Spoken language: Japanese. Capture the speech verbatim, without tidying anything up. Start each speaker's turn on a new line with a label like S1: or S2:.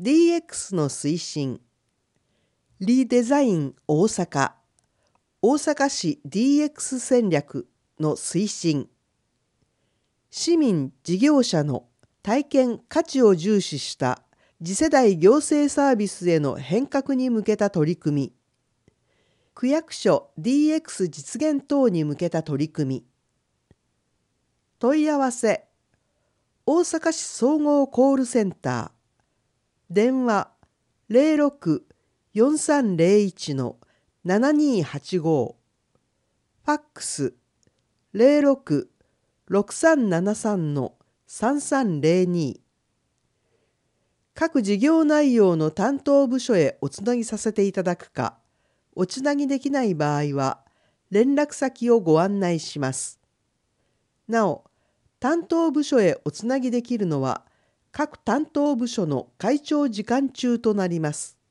S1: ディーエックス の推進、リデザイン大阪、大阪市 ディーエックス 戦略の推進、市民事業者の体験価値を重視した次世代行政サービスへの変革に向けた取り組み、区役所 ディーエックス 実現等に向けた取り組み、問い合わせ、大阪市総合コールセンター、電話 ゼロろく よんさんゼロいち のななにーはちご、ファックス ゼロろく ろくさんななさん のさんさんゼロに、各事業内容の担当部署へおつなぎさせていただくか、おつなぎできない場合は、連絡先をご案内します。なお、担当部署へおつなぎできるのは、各担当部署の会長時間中となります。